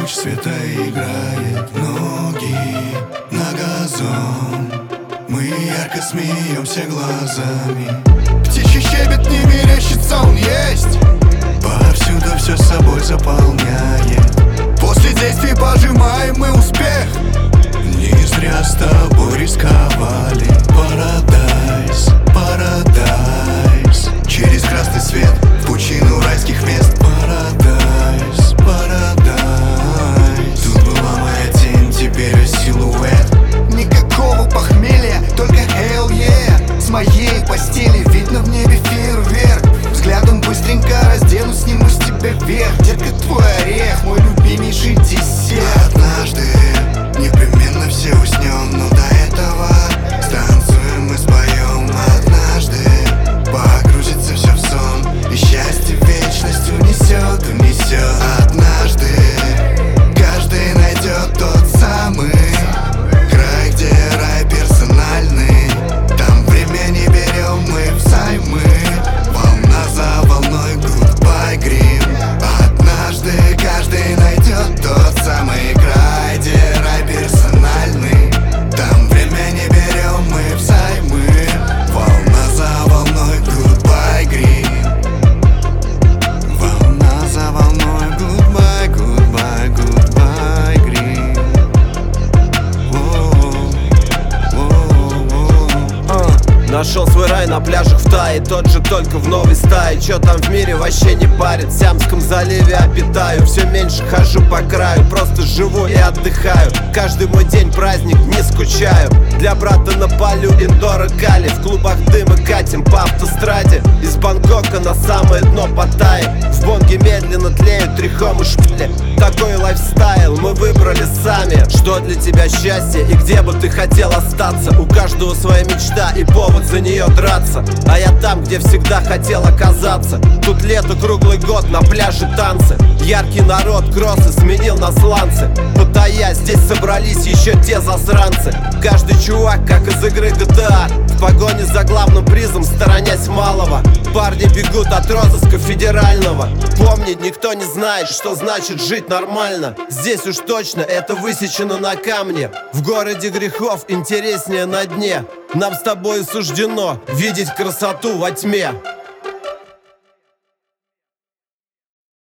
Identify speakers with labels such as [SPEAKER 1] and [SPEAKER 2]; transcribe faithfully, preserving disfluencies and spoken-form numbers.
[SPEAKER 1] луч света играет, ноги на газон. Мы ярко смеемся глазами. Птичий щебет не мерещится, он есть. Повсюду все собой заполняет. После действий пожимаем мы успех. Не зря с тобой рисковали. Парадайз, парадайз. Через красный свет в пучину райских мест. Парадайз, парадайз. Тут была моя тень, теперь силуэт.
[SPEAKER 2] Никакого похмелья, только hell yeah. С моей постели видно в небе фейерверк. Взглядом быстренько раздену, сниму с тебя вверх. Детка, твой орех, мой любимейший десерт.
[SPEAKER 1] Однажды непременно все уснем, но до этого станцуем мы споем. Однажды погрузится все в сон, и счастье вечность унесет, унесет. Однажды каждый найдет тот самый край, где рай персональный. Там время не берем мы взаймы. Волна за волной, goodbye, грим. Однажды каждый найдет тот самый край, где рай персональный. Там время не берем мы взаймы. Волна за волной, goodbye, грим. Волна за волной, goodbye, goodbye, goodbye, грим.
[SPEAKER 3] Нашел свой рай на пляжах в Тае, тот же только в новой стае. Чё там в мире вообще не парит, в Сиамском заливе обитаю. Все меньше хожу по краю, просто живу и отдыхаю. Каждый мой день праздник, не скучаю. Для брата на полю индора Кали. В клубах дыма катим по автостраде. Из Бангкока на самое дно Паттайи. В Бонге медленно тлеют три хомы шпили. Такой лайфстайл мы выбрали сами. Что для тебя счастье и где бы ты хотел остаться? У каждого своя мечта и повод за нее драться. А я там, где всегда хотел оказаться. Тут лето круглый год, на пляже танцы. Яркий народ, кроссы сменил на сланцы. Паттайя, здесь собрались еще те засранцы. Каждый чувак, как из игры джи ти эй. В погоне за главным призом, сторонясь малого. Парни бегут от розыска федерального. Помнить никто не знает, что значит жить нормально. Здесь уж точно это высечено на камне. В городе грехов интереснее на дне. Нам с тобой суждено видеть красоту во тьме.